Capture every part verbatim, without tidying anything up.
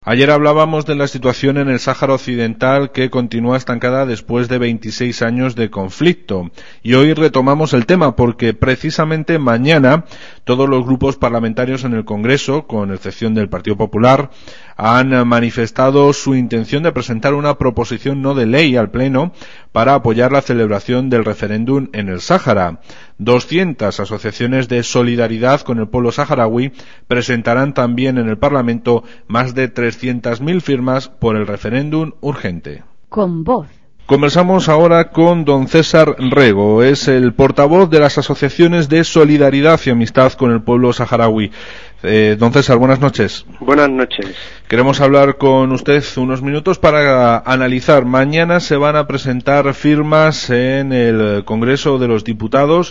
Ayer hablábamos de la situación en el Sáhara Occidental, que continúa estancada después de veintiséis años de conflicto. Y hoy retomamos el tema porque precisamente mañana todos los grupos parlamentarios en el Congreso, con excepción del Partido Popular, han manifestado su intención de presentar una proposición no de ley al Pleno para apoyar la celebración del referéndum en el Sáhara. doscientas asociaciones de solidaridad con el pueblo saharaui presentarán también en el Parlamento más de trescientas mil firmas por el referéndum urgente. Con voz. Conversamos ahora con don César Rego, es el portavoz de las asociaciones de solidaridad y amistad con el pueblo saharaui. Eh, don César, buenas noches. Buenas noches. Queremos hablar con usted unos minutos para analizar. Mañana se van a presentar firmas en el Congreso de los Diputados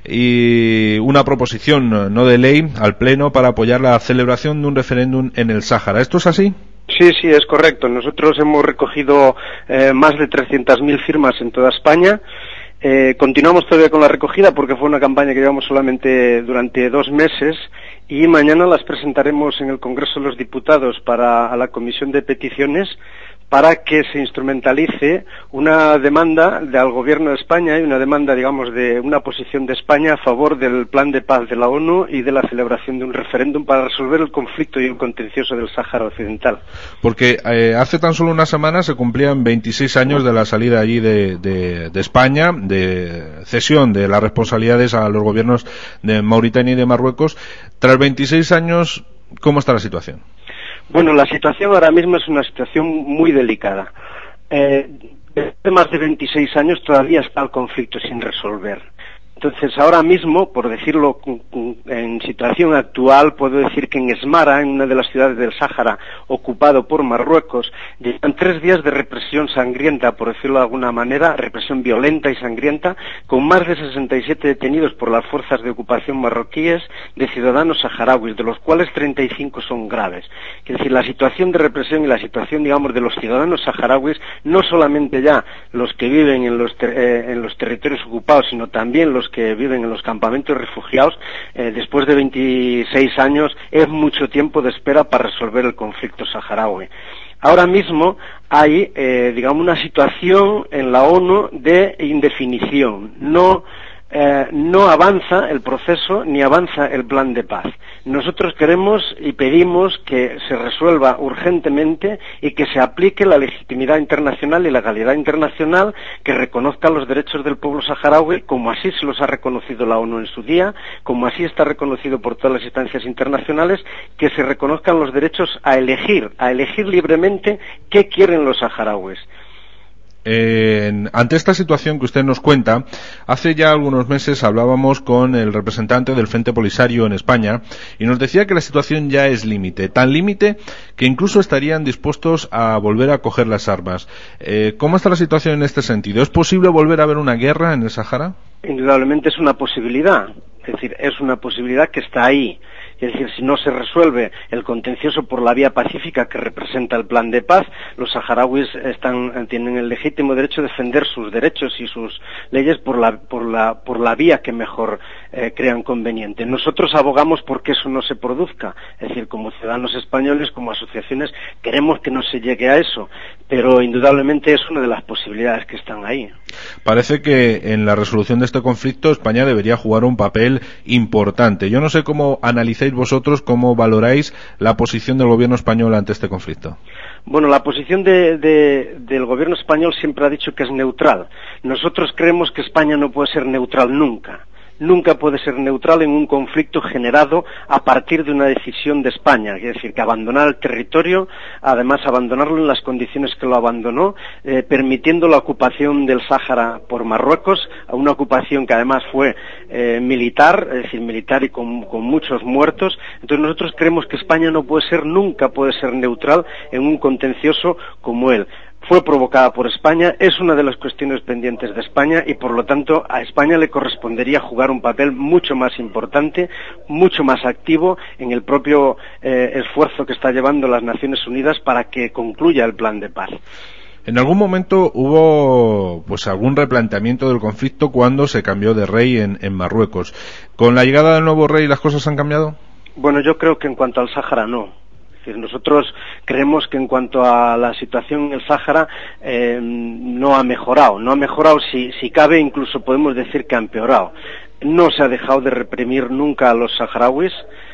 y una proposición no de ley al Pleno para apoyar la celebración de un referéndum en el Sáhara. ¿Esto es así? Sí, sí, es correcto. Nosotros hemos recogido eh, más de trescientas mil firmas en toda España. Eh, continuamos todavía con la recogida porque fue una campaña que llevamos solamente durante dos meses y mañana las presentaremos en el Congreso de los Diputados para a la Comisión de Peticiones para que se instrumentalice una demanda de, al Gobierno de España y una demanda, digamos, de una posición de España a favor del Plan de Paz de la ONU y de la celebración de un referéndum para resolver el conflicto y el contencioso del Sáhara Occidental. Porque eh, hace tan solo una semana se cumplían veintiséis años de la salida allí de, de, de España, de cesión de las responsabilidades a los gobiernos de Mauritania y de Marruecos. Tras veintiséis años, ¿cómo está la situación? Bueno, la situación ahora mismo es una situación muy delicada. Eh, desde más de veintiséis años todavía está el conflicto sin resolver. Entonces, ahora mismo, por decirlo en situación actual, puedo decir que en Esmara, en una de las ciudades del Sáhara, ocupado por Marruecos, llevan tres días de represión sangrienta, por decirlo de alguna manera, represión violenta y sangrienta, con más de sesenta y siete detenidos por las fuerzas de ocupación marroquíes de ciudadanos saharauis, de los cuales treinta y cinco son graves. Es decir, la situación de represión y la situación, digamos, de los ciudadanos saharauis, no solamente ya los que viven en los, ter eh, en los territorios ocupados, sino también los que viven en los campamentos refugiados, eh, después de veintiséis años, es mucho tiempo de espera para resolver el conflicto saharaui. Ahora mismo hay, eh, digamos, una situación en la ONU de indefinición. No Eh, no avanza el proceso ni avanza el plan de paz. Nosotros queremos y pedimos que se resuelva urgentemente y que se aplique la legitimidad internacional y la legalidad internacional, que reconozca los derechos del pueblo saharaui, como así se los ha reconocido la ONU en su día, como así está reconocido por todas las instancias internacionales, que se reconozcan los derechos a elegir, a elegir libremente qué quieren los saharauis. Eh, ante esta situación que usted nos cuenta, hace ya algunos meses hablábamos con el representante del Frente Polisario en España y nos decía que la situación ya es límite, tan límite que incluso estarían dispuestos a volver a coger las armas. Eh, ¿Cómo está la situación en este sentido? ¿Es posible volver a ver una guerra en el Sáhara? Indudablemente es una posibilidad, es decir, es una posibilidad que está ahí. Es decir, si no se resuelve el contencioso por la vía pacífica que representa el plan de paz, los saharauis están, tienen el legítimo derecho a defender sus derechos y sus leyes por la, por la, por la vía que mejor eh, crean conveniente. Nosotros abogamos porque eso no se produzca. Es decir, como ciudadanos españoles, como asociaciones, queremos que no se llegue a eso, pero indudablemente es una de las posibilidades que están ahí. Parece que en la resolución de este conflicto España debería jugar un papel importante. Yo no sé cómo analizáis vosotros, cómo valoráis la posición del gobierno español ante este conflicto. Bueno, la posición de, de, del gobierno español siempre ha dicho que es neutral. Nosotros creemos que España no puede ser neutral nunca. Nunca puede ser neutral en un conflicto generado a partir de una decisión de España, es decir, que abandonar el territorio, además abandonarlo en las condiciones que lo abandonó, eh, permitiendo la ocupación del Sáhara por Marruecos, una ocupación que además fue eh, militar, es decir, militar y con, con muchos muertos. Entonces nosotros creemos que España no puede ser, nunca puede ser neutral en un contencioso como él. Fue provocada por España, es una de las cuestiones pendientes de España y por lo tanto a España le correspondería jugar un papel mucho más importante, mucho más activo en el propio eh, esfuerzo que está llevando las Naciones Unidas para que concluya el plan de paz. En algún momento hubo pues algún replanteamiento del conflicto cuando se cambió de rey en, en Marruecos. ¿Con la llegada del nuevo rey las cosas han cambiado? Bueno, yo creo que en cuanto al Sáhara no. Es decir, nosotros creemos que en cuanto a la situación en el Sáhara eh, no ha mejorado, no ha mejorado, si, si cabe incluso podemos decir que ha empeorado. No se ha dejado de reprimir nunca a los saharauis,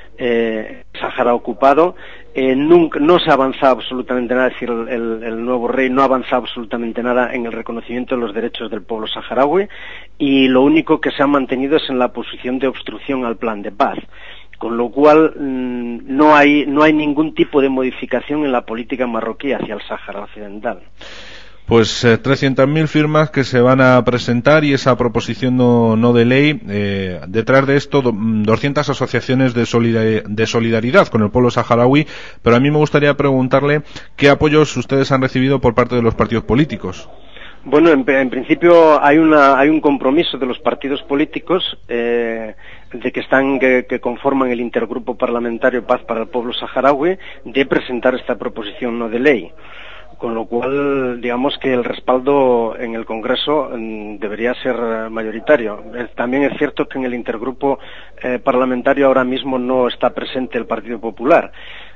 eh, Sáhara ocupado, eh, nunca, no se ha avanzado absolutamente nada, es decir, el, el, el nuevo rey no ha avanzado absolutamente nada en el reconocimiento de los derechos del pueblo saharaui, y lo único que se ha mantenido es en la posición de obstrucción al plan de paz, con lo cual mmm, no hay no hay ningún tipo de modificación en la política marroquí hacia el Sáhara Occidental. Pues eh, trescientas mil firmas que se van a presentar y esa proposición no, no de ley. Eh, detrás de esto, do, doscientas asociaciones de, solidar, de solidaridad con el pueblo saharaui. Pero a mí me gustaría preguntarle qué apoyos ustedes han recibido por parte de los partidos políticos. Bueno, en, en principio hay una hay un compromiso de los partidos políticos eh, de que están que, que conforman el intergrupo parlamentario Paz para el Pueblo Saharaui de presentar esta proposición no de ley. Con lo cual, digamos que el respaldo en el Congreso mmm, debería ser mayoritario. Eh, también es cierto que en el intergrupo eh, parlamentario ahora mismo no está presente el Partido Popular.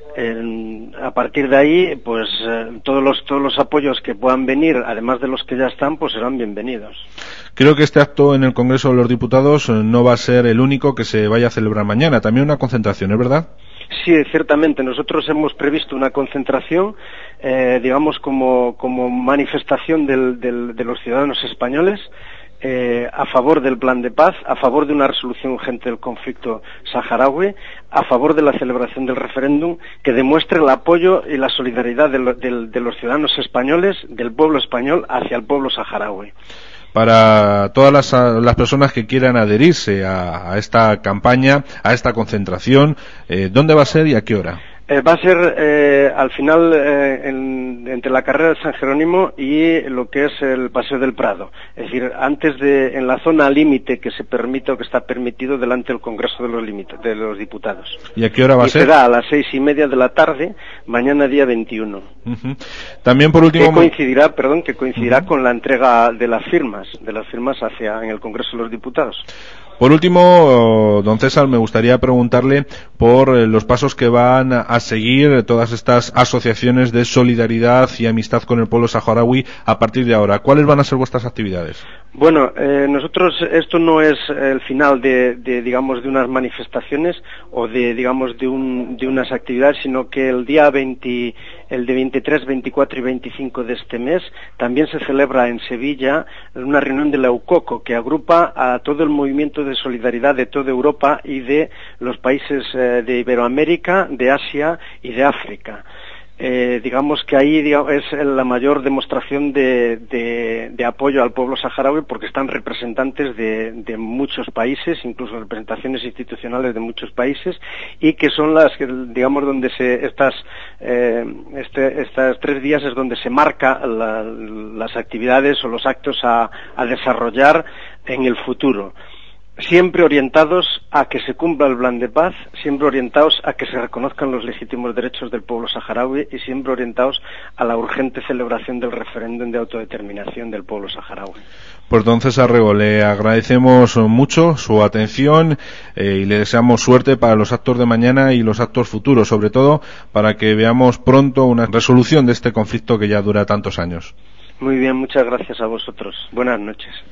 Eh, a partir de ahí, pues eh, todos los todos los apoyos que puedan venir, además de los que ya están, pues serán bienvenidos. Creo que este acto en el Congreso de los Diputados no va a ser el único que se vaya a celebrar mañana. También una concentración, ¿es verdad? Sí, ciertamente. Nosotros hemos previsto una concentración, eh, digamos, como, como manifestación del, del, de los ciudadanos españoles eh, a favor del plan de paz, a favor de una resolución urgente del conflicto saharaui, a favor de la celebración del referéndum que demuestre el apoyo y la solidaridad de, lo, de, de los ciudadanos españoles, del pueblo español, hacia el pueblo saharaui. Para todas las, las personas que quieran adherirse a, a esta campaña, a esta concentración, eh, ¿dónde va a ser y a qué hora? Eh, va a ser eh, al final eh, en, entre la carrera de San Jerónimo y lo que es el Paseo del Prado, es decir, antes de en la zona límite que se permite o que está permitido delante del Congreso de los límites de los Diputados. ¿Y a qué hora va y a ser? Será a las seis y media de la tarde, mañana día veintiuno. Uh-huh. También por último. Que coincidirá, perdón, que coincidirá uh-huh. con la entrega de las firmas, de las firmas hacia en el Congreso de los Diputados. Por último, don César, me gustaría preguntarle por los pasos que van a seguir todas estas asociaciones de solidaridad y amistad con el pueblo saharaui a partir de ahora. ¿Cuáles van a ser vuestras actividades? Bueno, eh, nosotros esto no es el final de, de, digamos, de unas manifestaciones o de, digamos, de, un, de unas actividades, sino que el día veinte, el de veintitrés, veinticuatro y veinticinco de este mes también se celebra en Sevilla una reunión de la UCOCO que agrupa a todo el movimiento de solidaridad de toda Europa y de los países eh, de Iberoamérica, de Asia y de África. Eh, digamos que ahí digamos, es la mayor demostración de, de, de apoyo al pueblo saharaui porque están representantes de, de muchos países, incluso representaciones institucionales de muchos países, y que son las que, digamos, donde se estas eh, este, estas tres días es donde se marca la, las actividades o los actos a, a desarrollar en el futuro. Siempre orientados a que se cumpla el plan de paz, siempre orientados a que se reconozcan los legítimos derechos del pueblo saharaui y siempre orientados a la urgente celebración del referéndum de autodeterminación del pueblo saharaui. Pues don César Rego, le agradecemos mucho su atención eh, y le deseamos suerte para los actos de mañana y los actos futuros, sobre todo para que veamos pronto una resolución de este conflicto que ya dura tantos años. Muy bien, muchas gracias a vosotros. Buenas noches.